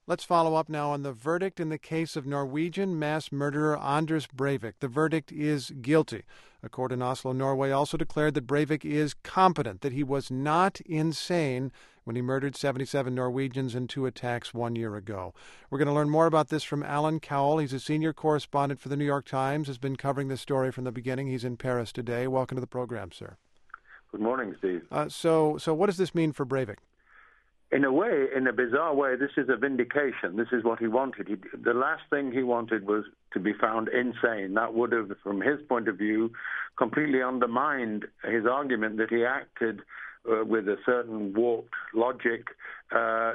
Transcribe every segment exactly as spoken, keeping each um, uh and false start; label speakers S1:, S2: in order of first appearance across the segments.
S1: Let's follow up now on the verdict in the case of Norwegian mass murderer Anders Breivik. The verdict is guilty. A court in Oslo, Norway, also declared that Breivik is competent, that he was not insane when he murdered seventy-seven Norwegians in two attacks one year ago. We're going to learn more about this from Alan Cowell. He's a senior correspondent for the New York Times, has been covering this story from the beginning. He's in Paris today. Welcome to the program, sir.
S2: Good morning, Steve.
S1: Uh, so, so what does this mean for Breivik?
S2: In a way, in a bizarre way, this is a vindication. This is what he wanted. He, the last thing he wanted was to be found insane. That would have, from his point of view, completely undermined his argument that he acted uh, with a certain warped logic uh,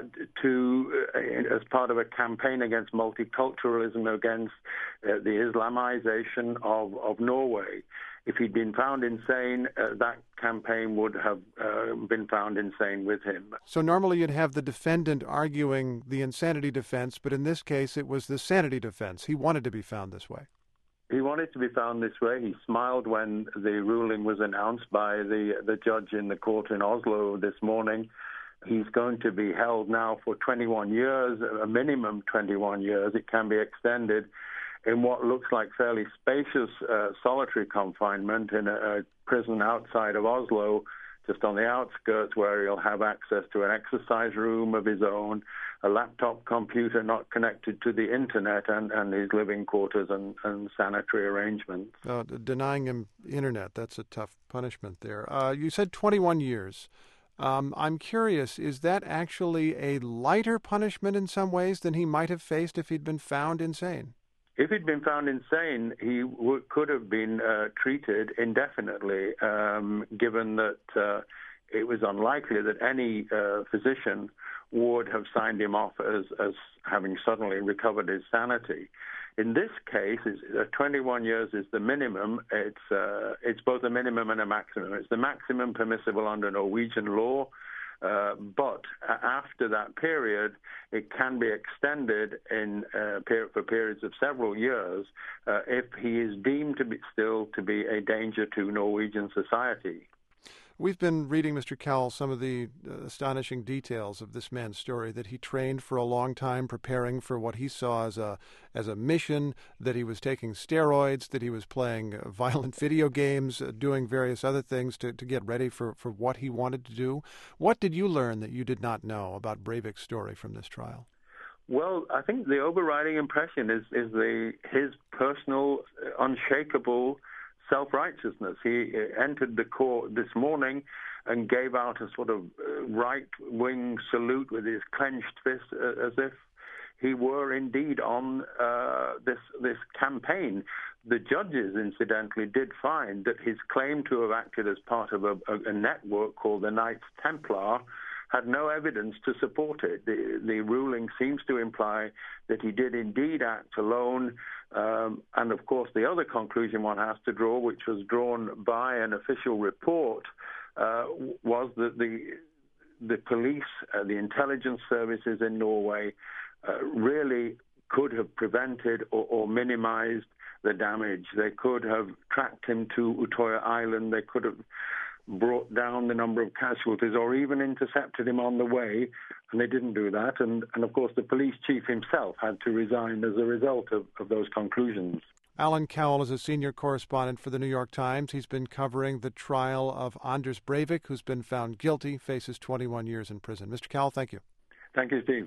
S2: to, uh, as part of a campaign against multiculturalism, against uh, the Islamization of, of Norway. If he'd been found insane, uh, that campaign would have uh, been found insane with him.
S1: So normally you'd have the defendant arguing the insanity defense, but in this case it was the sanity defense. He wanted to be found this way.
S2: He wanted to be found this way. He smiled when the ruling was announced by the, the judge in the court in Oslo this morning. He's going to be held now for twenty-one years, a minimum twenty-one years. It can be extended in what looks like fairly spacious uh, solitary confinement in a, a prison outside of Oslo, just on the outskirts, where he'll have access to an exercise room of his own, a laptop computer not connected to the internet, and, and his living quarters and, and sanitary arrangements.
S1: Uh, denying him internet, that's a tough punishment there. Uh, you said twenty-one years. Um, I'm curious, is that actually a lighter punishment in some ways than he might have faced if he'd been found insane?
S2: If he'd been found insane, he w- could have been uh, treated indefinitely, um, given that uh, it was unlikely that any uh, physician would have signed him off as, as having suddenly recovered his sanity. In this case, it's, uh, twenty-one years is the minimum. It's, uh, it's both a minimum and a maximum. It's the maximum permissible under Norwegian law. Uh, but after that period, it can be extended in uh, per- for periods of several years uh, if he is deemed to be still to be a danger to Norwegian society.
S1: We've been reading, Mister Cowell, some of the uh, astonishing details of this man's story, that he trained for a long time preparing for what he saw as a as a mission, that he was taking steroids, that he was playing uh, violent video games, uh, doing various other things to, to get ready for, for what he wanted to do. What did you learn that you did not know about Breivik's story from this trial?
S2: Well, I think the overriding impression is, is the his personal, uh, unshakable self-righteousness. He entered the court this morning and gave out a sort of right-wing salute with his clenched fist, as if he were indeed on uh, this this campaign. The judges, incidentally, did find that his claim to have acted as part of a, a network called the Knights Templar had no evidence to support it. The, the ruling seems to imply that he did indeed act alone. Um, and, of course, the other conclusion one has to draw, which was drawn by an official report, uh, was that the the police, uh, the intelligence services in Norway, uh, really could have prevented or, or minimized the damage. They could have tracked him to Utoya Island. They could have brought down the number of casualties or even intercepted him on the way, and they didn't do that. And, and of course, the police chief himself had to resign as a result of, of those conclusions.
S1: Alan Cowell is a senior correspondent for the New York Times. He's been covering the trial of Anders Breivik, who's been found guilty, faces twenty-one years in prison. Mister Cowell, thank you.
S2: Thank you, Steve.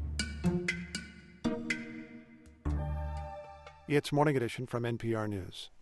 S1: It's Morning Edition from N P R News.